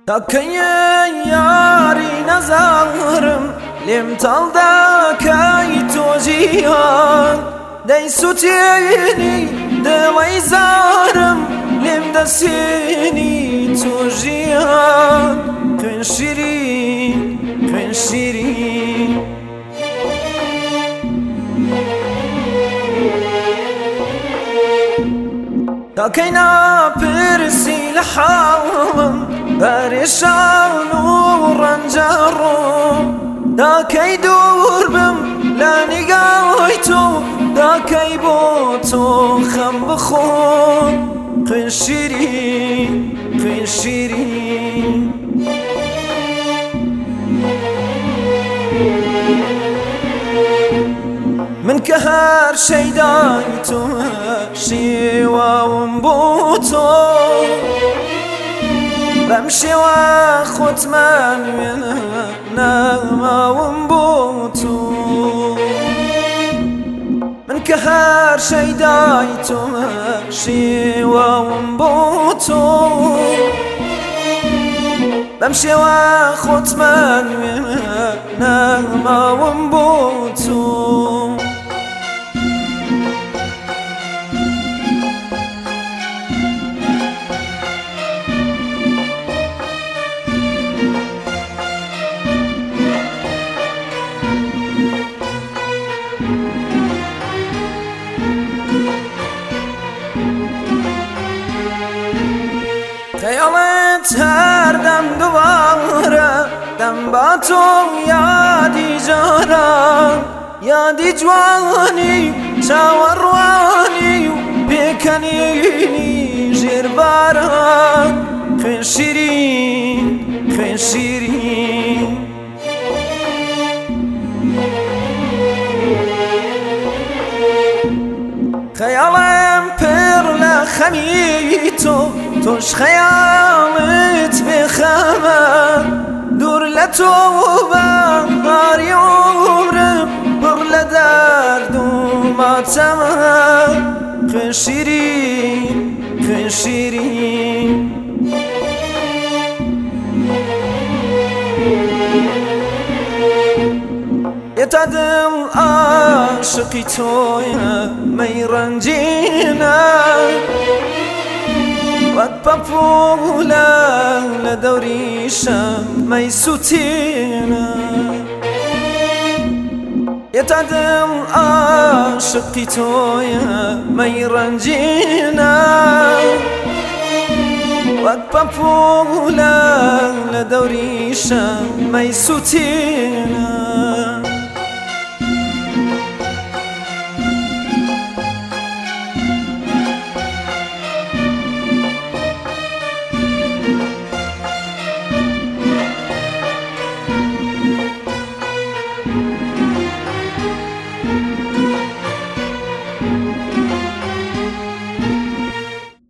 داکەی یاری نەزانڕم لێم تاڵ داکەی تۆ جیهان دەیسووتێنی دڵی زارم لێم دەسێنی تۆ ژیان خوێن شیرین خوێن شیرین داکەی ناپرسی لە حاڵم پەرێشان و ڕەنجەڕۆم داکەی دوور بم لە نیگای تۆ داکەی بۆ تۆ خەم بخۆم خوێن شیرین خوێن شیرین من کە هەر شەیدای تۆ شێواوم بۆ تۆ بەم شێوە خۆتمان وێنە نەماوم بۆ تۆ من کە هەر شەیدای تۆ شێواوم بۆ تۆ بەم شێوە خۆتمان وێنە نەماوم بۆ تۆ خەیاڵت هەردەم دووبارە دەم با تۆ یادی جاران یادی جوانی چاوەڕوانی و پێکەنینی ژێرباران خوێن شیرین خوێن شیرین خەیاڵم پڕ لە خەمی تۆ تۆش خەیاڵت بێخەمە دوور لە تۆ بەهاری عومرم پڕ لە دەرد و ماتەمە خوێن شیرین خوێن شیرین ئێتا دڵ عاشقی تۆیە مەیڕەنجینە وەک پەپوولە لە دەوریشە مەیسووتێنە ئێتا دڵ عاشقی تۆیە مەیڕەنجینە وەک پەپوولە لە دەوریشە مەیسووتێنە